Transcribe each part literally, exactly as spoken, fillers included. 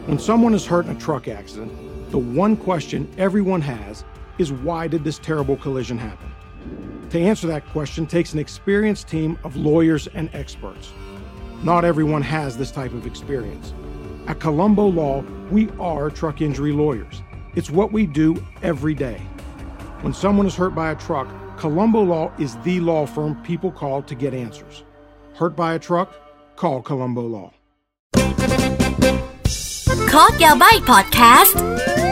When someone is hurt in a truck accident, the one question everyone has is why did this terrible collision happen? To answer that question takes an experienced team of lawyers and experts. Not everyone has this type of experience. At Colombo Law, we are truck injury lawyers. It's what we do every day. When someone is hurt by a truck, Colombo Law is the law firm people call to get answers. Hurt by a truck? Call Colombo Law. คอยาใบ้พอดแคสต์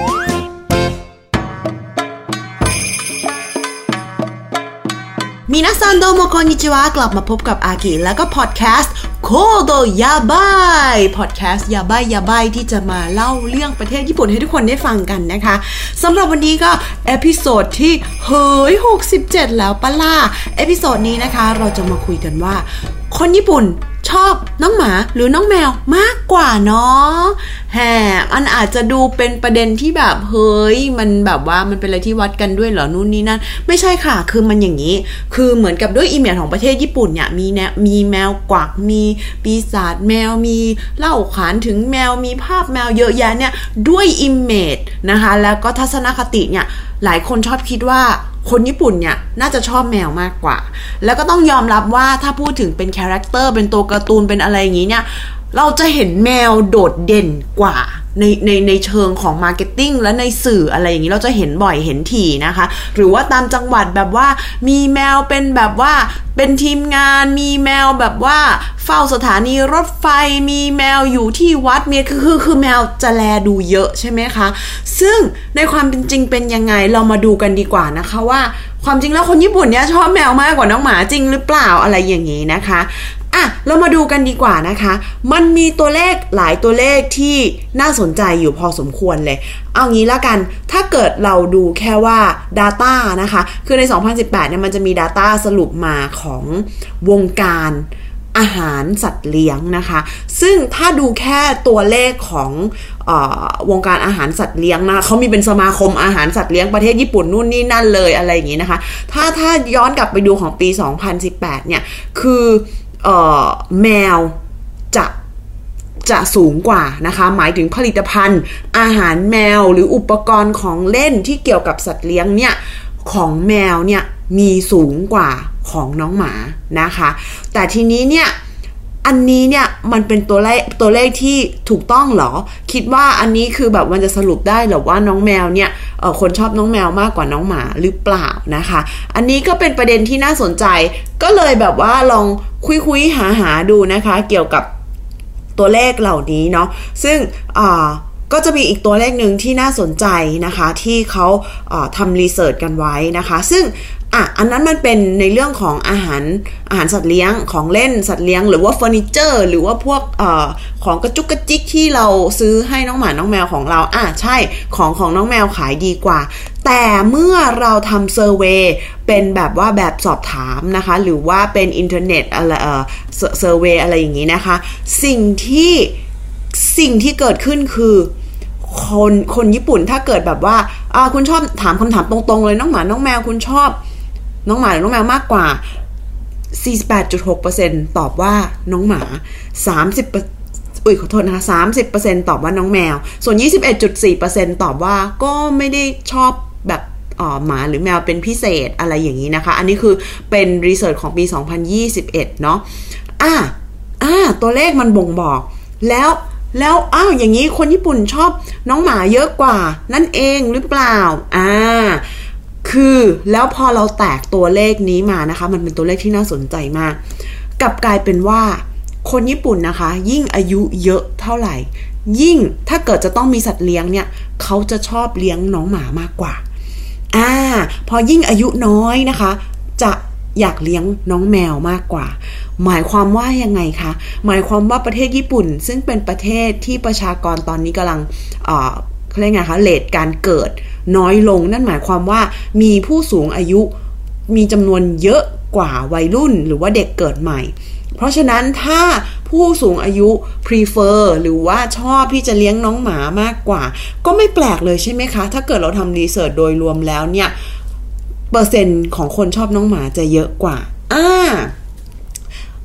มินาซันโดโมโคนิจิวะกลับมาพบกับอากิแล้วก็พอดแคสต์โคโดยาบายพอดแคสต์ยาบายยาบายที่จะมาเล่าเรื่องประเทศญี่ปุ่นให้ทุกคนได้ฟังกันนะคะสำหรับวันนี้ก็เอพิโซดที่เฮ้ยหกสิบเจ็ดแล้วปะล่ะเอพิโซดนี้นะคะเราจะมาคุยกันว่าคนญี่ปุ่นชอบน้องหมาหรือน้องแมวมากกว่าเนาะแฮมันอาจจะดูเป็นประเด็นที่แบบเฮ้ยมันแบบว่ามันเป็นอะไรที่วัดกันด้วยเหรอนู่นนี่นั่นไม่ใช่ค่ะคือมันอย่างนี้คือเหมือนกับด้วยอีเมลของประเทศญี่ปุ่นเนี่ยมีแนมีแมวกวักมีปีศาจแมวมีเล่าขานถึงแมวมีภาพแมวเยอะแยะเนี่ยด้วยอิมเมจนะคะแล้วก็ทัศนคติเนี่ยหลายคนชอบคิดว่าคนญี่ปุ่นเนี่ยน่าจะชอบแมวมากกว่าแล้วก็ต้องยอมรับว่าถ้าพูดถึงเป็นคาแรคเตอร์เป็นตัวการ์ตูนเป็นอะไรอย่างนี้เนี่ยเราจะเห็นแมวโดดเด่นกว่าในในในเชิงของมาร์เก็ตติ้งและในสื่ออะไรอย่างนี้เราจะเห็นบ่อยเห็นถี่นะคะหรือว่าตามจังหวัดแบบว่ามีแมวเป็นแบบว่าเป็นทีมงานมีแมวแบบว่าเฝ้าสถานีรถไฟมีแมวอยู่ที่วัดมีคือคือคือแมวจะแลดูเยอะใช่ไหมคะซึ่งในความเป็นจริงเป็นยังไงเรามาดูกันดีกว่านะคะว่าความจริงแล้วคนญี่ปุ่นเนี่ยชอบแมวมากกว่าน้องหมาจริงหรือเปล่าอะไรอย่างนี้นะคะอ่ะเรามาดูกันดีกว่านะคะมันมีตัวเลขหลายตัวเลขที่น่าสนใจอยู่พอสมควรเลยเอางี้ละกันถ้าเกิดเราดูแค่ว่า data นะคะคือในสองพันสิบแปดเนี่ยมันจะมี data สรุปมาของวงการอาหารสัตว์เลี้ยงนะคะซึ่งถ้าดูแค่ตัวเลขของเอ่อวงการอาหารสัตว์เลี้ยงนะเขามีเป็นสมาคมอาหารสัตว์เลี้ยงประเทศญี่ปุ่นนู่นนี่นั่นเลยอะไรอย่างงี้นะคะถ้าถ้าย้อนกลับไปดูของปีสองพันสิบแปดเนี่ยคือเอ่อแมวจะจะสูงกว่านะคะหมายถึงผลิตภัณฑ์อาหารแมวหรืออุปกรณ์ของเล่นที่เกี่ยวกับสัตว์เลี้ยงเนี่ยของแมวเนี่ยมีสูงกว่าของน้องหมานะคะแต่ทีนี้เนี่ยอันนี้เนี่ยมันเป็นตัวเลขตัวเลขที่ถูกต้องเหรอคิดว่าอันนี้คือแบบมันจะสรุปได้หรือว่าน้องแมวเนี่ยเอ่อคนชอบน้องแมวมากกว่าน้องหมาหรือเปล่านะคะอันนี้ก็เป็นประเด็นที่น่าสนใจก็เลยแบบว่าลองคุยๆหาๆดูนะคะเกี่ยวกับตัวเลขเหล่านี้เนาะซึ่งอ่าก็จะมีอีกตัวเลขหนึ่งที่น่าสนใจนะคะที่เขาเอ่อทำรีเสิร์ชกันไว้นะคะซึ่งอ่ะอันนั้นมันเป็นในเรื่องของอาหารอาหารสัตว์เลี้ยงของเล่นสัตว์เลี้ยงหรือว่าเฟอร์นิเจอร์หรือว่าพวกเอ่อของกระจุกกระจิกที่เราซื้อให้น้องหมาน้องแมวของเราอ่ะใช่ของของน้องแมวขายดีกว่าแต่เมื่อเราทำเซอร์เวย์เป็นแบบว่าแบบสอบถามนะคะหรือว่าเป็นอินเทอร์เน็ตอะไรเอ่อเซอร์เวย์อะไรอย่างนี้นะคะสิ่งที่สิ่งที่เกิดขึ้นคือคนคนญี่ปุ่นถ้าเกิดแบบว่าอ่าคุณชอบถามคำถามตรงๆเลยน้องหมาน้องแมวคุณชอบน้องหมาหรือน้องแมวมากกว่า สี่สิบแปดจุดหกเปอร์เซ็นต์ ตอบว่าน้องหมาสามสิบอุ้ยขอโทษนะคะ สามสิบเปอร์เซ็นต์ ตอบว่าน้องแมวส่วน ยี่สิบเอ็ดจุดสี่เปอร์เซ็นต์ ตอบว่าก็ไม่ได้ชอบแบบอ๋อหมาหรือแมวเป็นพิเศษอะไรอย่างนี้นะคะอันนี้คือเป็นรีเสิร์ชของปีสองพันยี่สิบเอ็ดเนาะอ่ะอ่ะตัวเลขมันบ่งบอกแล้วแล้วอ้าวอย่างนี้คนญี่ปุ่นชอบน้องหมาเยอะกว่านั่นเองหรือเปล่าอ่าคือแล้วพอเราแตกตัวเลขนี้มานะคะมันเป็นตัวเลขที่น่าสนใจมากกลับกลายเป็นว่าคนญี่ปุ่นนะคะยิ่งอายุเยอะเท่าไหร่ยิ่งถ้าเกิดจะต้องมีสัตว์เลี้ยงเนี่ยเขาจะชอบเลี้ยงน้องหมามากกว่าอ่าพอยิ่งอายุน้อยนะคะจะอยากเลี้ยงน้องแมวมากกว่าหมายความว่ายังไงคะหมายความว่าประเทศญี่ปุ่นซึ่งเป็นประเทศที่ประชากรตอนนี้กำลังเอ่อเขาเรียกไงคะเรทการเกิดน้อยลงนั่นหมายความว่ามีผู้สูงอายุมีจำนวนเยอะกว่าวัยรุ่นหรือว่าเด็กเกิดใหม่เพราะฉะนั้นถ้าผู้สูงอายุ prefer หรือว่าชอบที่จะเลี้ยงน้องหมามากกว่าก็ไม่แปลกเลยใช่ไหมคะถ้าเกิดเราทำรีเสิร์ชโดยรวมแล้วเนี่ยเปอร์เซ็นต์ของคนชอบน้องหมาจะเยอะกว่าอ่า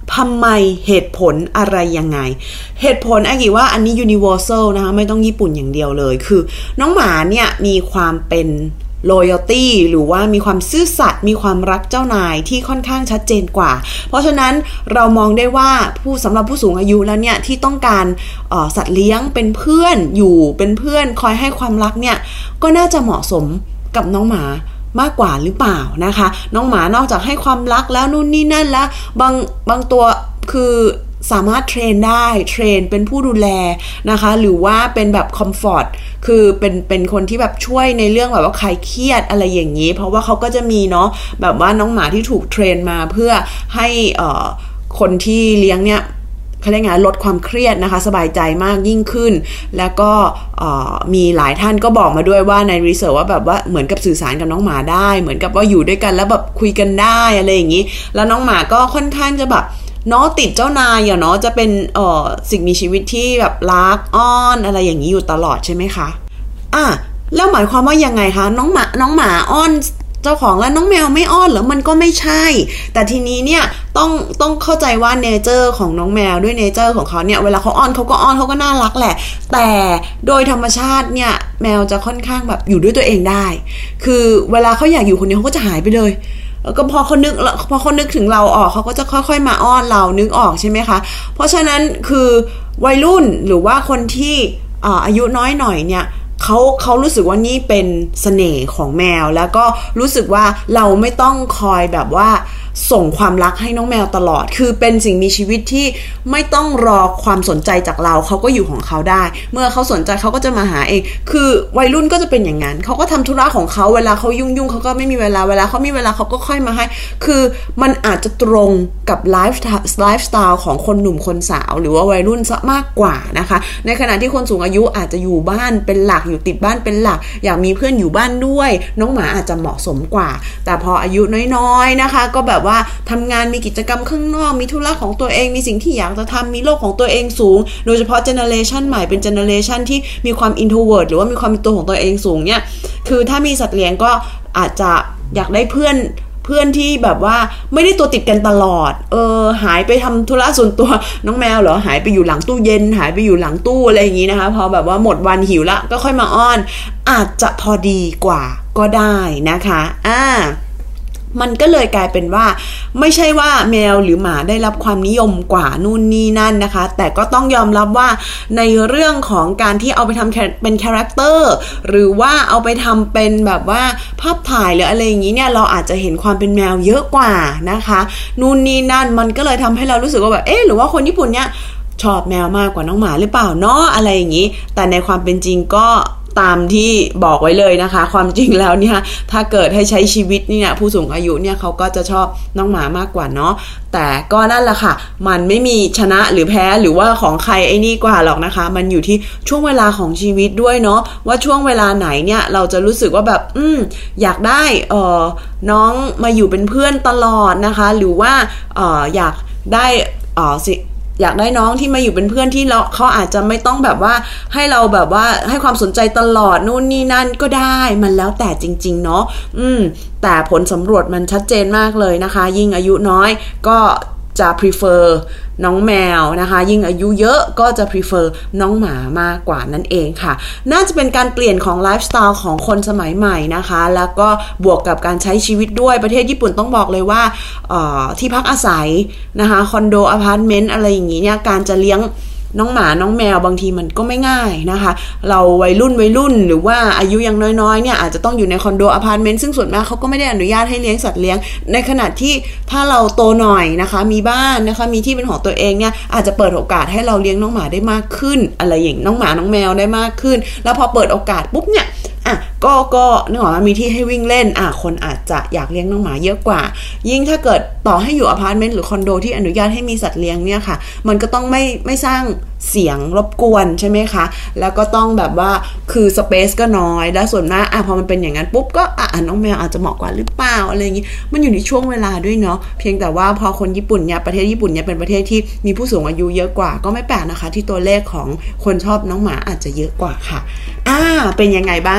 ทำไมเหตุผลอะไรยังไงเหตุผลอากิว่าอันนี้ universal นะคะไม่ต้องญี่ปุ่นอย่างเดียวเลยคือน้องหมาเนี่ยมีความเป็นloyalty หรือว่ามีความซื่อสัตย์มีความรักเจ้านายที่ค่อนข้างชัดเจนกว่าเพราะฉะนั้นเรามองได้ว่าผู้สำหรับผู้สูงอายุแล้วเนี่ยที่ต้องการเอ่อสัตว์เลี้ยงเป็นเพื่อนอยู่เป็นเพื่อนคอยให้ความรักเนี่ยก็น่าจะเหมาะสมกับน้องหมามากกว่าหรือเปล่านะคะน้องหมานอกจากให้ความรักแล้วนู่นนี่นั่นแล้วบางบางตัวคือสามารถเทรนได้เทรนเป็นผู้ดูแลนะคะหรือว่าเป็นแบบคอมฟอร์ตคือเป็นเป็นคนที่แบบช่วยในเรื่องแบบว่าคลายเครียดอะไรอย่างนี้เพราะว่าเขาก็จะมีเนาะแบบว่าน้องหมาที่ถูกเทรนมาเพื่อให้เอ่อคนที่เลี้ยงเนี่ยเขาเรียกไงลดความเครียดนะคะสบายใจมากยิ่งขึ้นแล้วก็มีหลายท่านก็บอกมาด้วยว่าในรีเสิร์ชว่าแบบว่าเหมือนกับสื่อสารกับน้องหมาได้เหมือนกับว่าอยู่ด้วยกันแล้วแบบคุยกันได้อะไรอย่างนี้แล้วน้องหมาก็ค่อนข้างจะแบบเนาะติดเจ้านายอย่างเนาะจะเป็นเอ่อสิ่งมีชีวิตที่แบบรักอ้อนอะไรอย่างนี้อยู่ตลอดใช่ไหมคะอ่ะแล้วหมายความว่ายังไงคะน้องหมาน้องหมาอ้อนเจ้าของแล้วน้องแมวไม่อ้อนเหรอมันก็ไม่ใช่แต่ทีนี้เนี่ยต้องต้องเข้าใจว่าเนเจอร์ของน้องแมวด้วยเนเจอร์ของเขาเนี่ยเวลาเขาอ้อนเขาก็อ้อนเขาก็น่ารักแหละแต่โดยธรรมชาติเนี่ยแมวจะค่อนข้างแบบอยู่ด้วยตัวเองได้คือเวลาเขาอยากอยู่คนเดียวเขาก็จะหายไปเลยก็พอเขานึกพอเขานึกถึงเราออกเขาก็จะค่อยๆมาอ้อนเรานึกออกใช่ไหมคะเพราะฉะนั้นคือวัยรุ่นหรือว่าคนที่อ่าอายุน้อยหน่อยเนี่ยเขาเขารู้สึกว่านี่เป็นเสน่ห์ของแมวแล้วก็รู้สึกว่าเราไม่ต้องคอยแบบว่าส่งความรักให้น้องแมวตลอดคือเป็นสิ่งมีชีวิตที่ไม่ต้องรอความสนใจจากเราเขาก็อยู่ของเขาได้เมื่อเขาสนใจเขาก็จะมาหาเองคือวัยรุ่นก็จะเป็นอย่างนั้นเขาก็ทำธุระของเขาเวลาเขายุ่งยุ่งเขาก็ไม่มีเวลาเวลาเขามีเวลาเขาก็ค่อยมาให้คือมันอาจจะตรงกับไลฟ์ไลฟ์สไตล์ของคนหนุ่มคนสาวหรือว่าวัยรุ่นซะมากกว่านะคะในขณะที่คนสูงอายุอาจจะอยู่บ้านเป็นหลักอยู่ติดบ้านเป็นหลักอยากมีเพื่อนอยู่บ้านด้วยน้องหมาอาจจะเหมาะสมกว่าแต่พออายุน้อยๆนะคะก็แบบว่าทำงานมีกิจกรรมข้างนอกมีธุระของตัวเองมีสิ่งที่อยากจะทำมีโลกของตัวเองสูงโดยเฉพาะเจเนอเรชันใหม่เป็นเจเนอเรชันที่มีความอินโทรเวิร์ตหรือว่ามีความเป็นตัวของตัวเองสูงเนี่ยคือถ้ามีสัตว์เลี้ยงก็อาจจะอยากได้เพื่อนเพื่อนที่แบบว่าไม่ได้ตัวติดกันตลอดเออหายไปทำธุระส่วนตัวน้องแมวเหรอหายไปอยู่หลังตู้เย็นหายไปอยู่หลังตู้อะไรอย่างนี้นะคะพอแบบว่าหมดวันหิวละก็ค่อยมาอ้อนอาจจะพอดีกว่าก็ได้นะคะอ่ามันก็เลยกลายเป็นว่าไม่ใช่ว่าแมวหรือหมาได้รับความนิยมกว่านู่นนี่นั่นนะคะแต่ก็ต้องยอมรับว่าในเรื่องของการที่เอาไปทำเป็นคาแรคเตอร์หรือว่าเอาไปทำเป็นแบบว่าภาพถ่ายหรืออะไรอย่างนี้เนี่ยเราอาจจะเห็นความเป็นแมวเยอะกว่านะคะนู่นนี่นั่นมันก็เลยทำให้เรารู้สึกว่าแบบเอ๊ะหรือว่าคนญี่ปุ่นเนี่ยชอบแมวมากกว่าน้องหมาหรือเปล่าเนาะอะไรอย่างนี้แต่ในความเป็นจริงก็ตามที่บอกไว้เลยนะคะความจริงแล้วเนี่ยถ้าเกิดให้ใช้ชีวิตเนี่ยผู้สูงอายุเนี่ยเขาก็จะชอบน้องหมามากกว่าเนาะแต่ก็นั่นแหละค่ะมันไม่มีชนะหรือแพ้หรือว่าของใครไอ้นี่กว่าหรอกนะคะมันอยู่ที่ช่วงเวลาของชีวิตด้วยเนาะว่าช่วงเวลาไหนเนี่ยเราจะรู้สึกว่าแบบอืมอยากได้เอ่อน้องมาอยู่เป็นเพื่อนตลอดนะคะหรือว่าเอ่ออยากได้เอ่อสิอยากได้น้องที่มาอยู่เป็นเพื่อนที่เราเขาอาจจะไม่ต้องแบบว่าให้เราแบบว่าให้ความสนใจตลอดนู่นนี่นั่นก็ได้มันแล้วแต่จริงๆเนาะอืมแต่ผลสำรวจมันชัดเจนมากเลยนะคะยิ่งอายุน้อยก็จะ prefer น้องแมวนะคะยิ่งอายุเยอะก็จะ prefer น้องหมามากกว่านั่นเองค่ะน่าจะเป็นการเปลี่ยนของไลฟ์สไตล์ของคนสมัยใหม่นะคะแล้วก็บวกกับการใช้ชีวิตด้วยประเทศญี่ปุ่นต้องบอกเลยว่าที่พักอาศัยนะคะคอนโดอพาร์ตเมนต์อะไรอย่างนี้เนี่ยการจะเลี้ยงน้องหมาน้องแมวบางทีมันก็ไม่ง่ายนะคะเราวัยรุ่นวัยรุ่นหรือว่าอายุยังน้อยๆเนี่ยอาจจะต้องอยู่ในคอนโดอพาร์ตเมนต์ซึ่งส่วนมากเขาก็ไม่ได้อนุญาตให้เลี้ยงสัตว์เลี้ยงในขณะที่ถ้าเราโตหน่อยนะคะมีบ้านนะคะมีที่เป็นของตัวเองเนี่ยอาจจะเปิดโอกาสให้เราเลี้ยงน้องหมาได้มากขึ้นอะไรอย่างน้องหมาน้องแมวได้มากขึ้นแล้วพอเปิดโอกาสปุ๊บเนี่ยอ่ะก็ก็นึกออกว่ามีที่ให้วิ่งเล่นอ่ะคนอาจจะอยากเลี้ยงน้องหมาเยอะกว่ายิ่งถ้าเกิดต่อให้อยู่อพาร์ตเมนต์หรือคอนโดที่อนุญาตให้มีสัตว์เลี้ยงเนี่ยค่ะมันก็ต้องไม่ไม่สร้างเสียงรบกวนใช่ไหมคะแล้วก็ต้องแบบว่าคือสเปซก็น้อยแล้วส่วนมากอ่ะพอมันเป็นอย่างนั้นปุ๊บก็อ่ะน้องแมวอาจจะเหมาะกว่าหรือเปล่าอะไรอย่างงี้มันอยู่ในช่วงเวลาด้วยเนาะเพียงแต่ว่าพอคนญี่ปุ่นเนี่ยประเทศญี่ปุ่นเนี่ยเป็นประเทศที่มีผู้สูงอายุเยอะกว่าก็ไม่แปลกนะคะที่ตัวเลขของคนชอบน้องหมาอาจจะเยอะกว่าค่ะอ่าเป็นยังไงบ้างคะ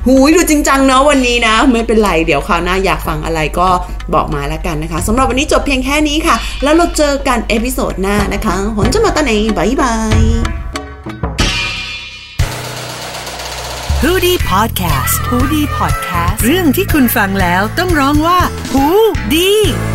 หูยดูจริงจังเนาะวันนี้นะไม่เป็นไรเดี๋ยวคราวหน้าอยากฟังอะไรก็บอกมาแล้วกันนะคะสำหรับวันนี้จบเพียงแค่นี้ค่ะแล้วเราเจอกันเอพิโซดหน้านะคะหนจะมาตาไหนบายบายฮูดี้พอดแคสต์ฮูดี้พอดแคสต์เรื่องที่คุณฟังแล้วต้องร้องว่าฮูดี